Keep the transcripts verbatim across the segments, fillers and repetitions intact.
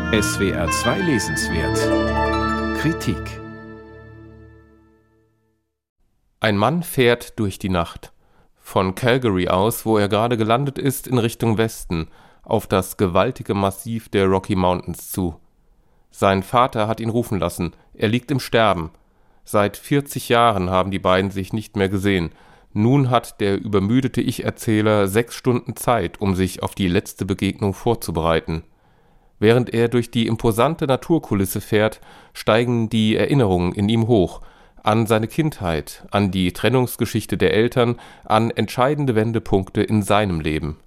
S W R zwei Lesenswert Kritik. Ein Mann fährt durch die Nacht. Von Calgary aus, wo er gerade gelandet ist, in Richtung Westen, auf das gewaltige Massiv der Rocky Mountains zu. Sein Vater hat ihn rufen lassen. Er liegt im Sterben. Seit vierzig Jahren haben die beiden sich nicht mehr gesehen. Nun hat der übermüdete Ich-Erzähler sechs Stunden Zeit, um sich auf die letzte Begegnung vorzubereiten. Während er durch die imposante Naturkulisse fährt, steigen die Erinnerungen in ihm hoch, an seine Kindheit, an die Trennungsgeschichte der Eltern, an entscheidende Wendepunkte in seinem Leben.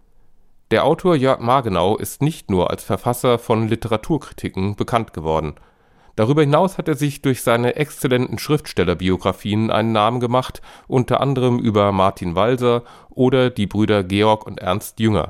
Der Autor Jörg Margenau ist nicht nur als Verfasser von Literaturkritiken bekannt geworden. Darüber hinaus hat er sich durch seine exzellenten Schriftstellerbiografien einen Namen gemacht, unter anderem über Martin Walser oder die Brüder Georg und Ernst Jünger.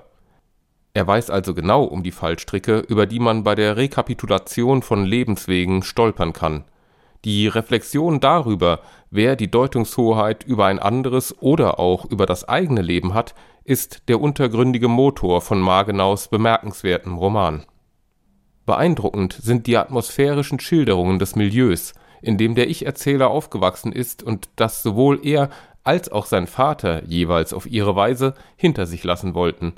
Er weiß also genau um die Fallstricke, über die man bei der Rekapitulation von Lebenswegen stolpern kann. Die Reflexion darüber, wer die Deutungshoheit über ein anderes oder auch über das eigene Leben hat, ist der untergründige Motor von Margenaus bemerkenswertem Roman. Beeindruckend sind die atmosphärischen Schilderungen des Milieus, in dem der Ich-Erzähler aufgewachsen ist und das sowohl er als auch sein Vater jeweils auf ihre Weise hinter sich lassen wollten.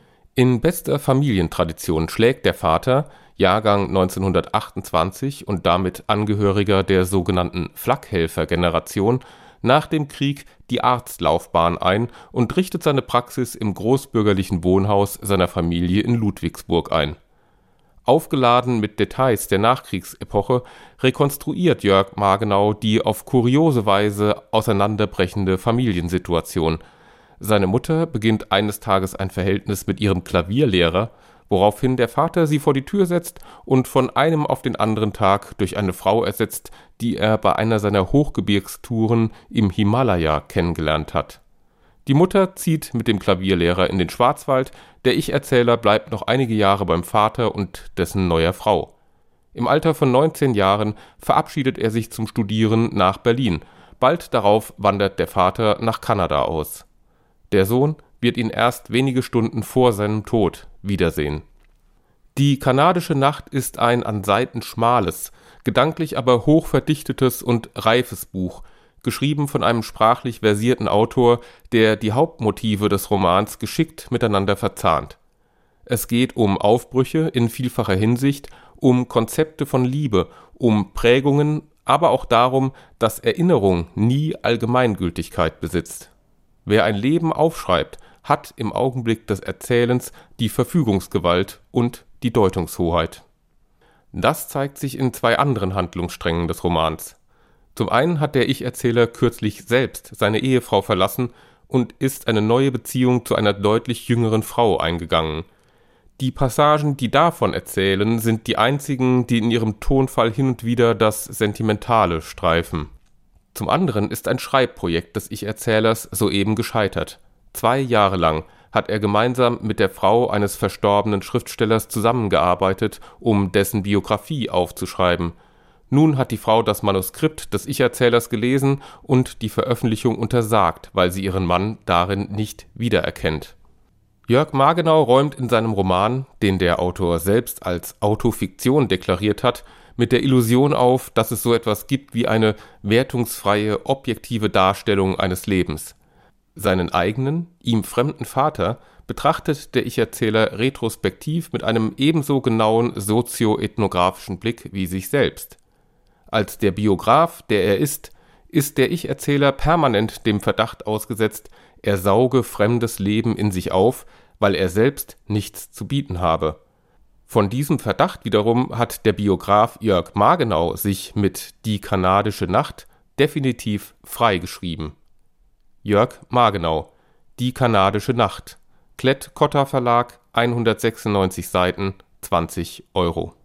In bester Familientradition schlägt der Vater, Jahrgang neunzehnhundertachtundzwanzig und damit Angehöriger der sogenannten Flakhelfer-Generation, nach dem Krieg die Arztlaufbahn ein und richtet seine Praxis im großbürgerlichen Wohnhaus seiner Familie in Ludwigsburg ein. Aufgeladen mit Details der Nachkriegsepoche rekonstruiert Jörg Margenau die auf kuriose Weise auseinanderbrechende Familiensituation. Seine Mutter beginnt eines Tages ein Verhältnis mit ihrem Klavierlehrer, woraufhin der Vater sie vor die Tür setzt und von einem auf den anderen Tag durch eine Frau ersetzt, die er bei einer seiner Hochgebirgstouren im Himalaya kennengelernt hat. Die Mutter zieht mit dem Klavierlehrer in den Schwarzwald, der Ich-Erzähler bleibt noch einige Jahre beim Vater und dessen neuer Frau. Im Alter von neunzehn Jahren verabschiedet er sich zum Studieren nach Berlin. Bald darauf wandert der Vater nach Kanada aus. Der Sohn wird ihn erst wenige Stunden vor seinem Tod wiedersehen. Die kanadische Nacht ist ein an Seiten schmales, gedanklich aber hoch verdichtetes und reifes Buch, geschrieben von einem sprachlich versierten Autor, der die Hauptmotive des Romans geschickt miteinander verzahnt. Es geht um Aufbrüche in vielfacher Hinsicht, um Konzepte von Liebe, um Prägungen, aber auch darum, dass Erinnerung nie Allgemeingültigkeit besitzt. Wer ein Leben aufschreibt, hat im Augenblick des Erzählens die Verfügungsgewalt und die Deutungshoheit. Das zeigt sich in zwei anderen Handlungssträngen des Romans. Zum einen hat der Ich-Erzähler kürzlich selbst seine Ehefrau verlassen und ist eine neue Beziehung zu einer deutlich jüngeren Frau eingegangen. Die Passagen, die davon erzählen, sind die einzigen, die in ihrem Tonfall hin und wieder das Sentimentale streifen. Zum anderen ist ein Schreibprojekt des Ich-Erzählers soeben gescheitert. Zwei Jahre lang hat er gemeinsam mit der Frau eines verstorbenen Schriftstellers zusammengearbeitet, um dessen Biografie aufzuschreiben. Nun hat die Frau das Manuskript des Ich-Erzählers gelesen und die Veröffentlichung untersagt, weil sie ihren Mann darin nicht wiedererkennt. Jörg Margenau räumt in seinem Roman, den der Autor selbst als Autofiktion deklariert hat, mit der Illusion auf, dass es so etwas gibt wie eine wertungsfreie, objektive Darstellung eines Lebens. Seinen eigenen, ihm fremden Vater betrachtet der Ich-Erzähler retrospektiv mit einem ebenso genauen sozioethnografischen Blick wie sich selbst. Als der Biograf, der er ist, ist der Ich-Erzähler permanent dem Verdacht ausgesetzt, er sauge fremdes Leben in sich auf, weil er selbst nichts zu bieten habe. Von diesem Verdacht wiederum hat der Biograf Jörg Margenau sich mit Die kanadische Nacht definitiv freigeschrieben. Jörg Margenau, Die kanadische Nacht, Klett-Cotta Verlag, hundertsechsundneunzig Seiten, zwanzig Euro.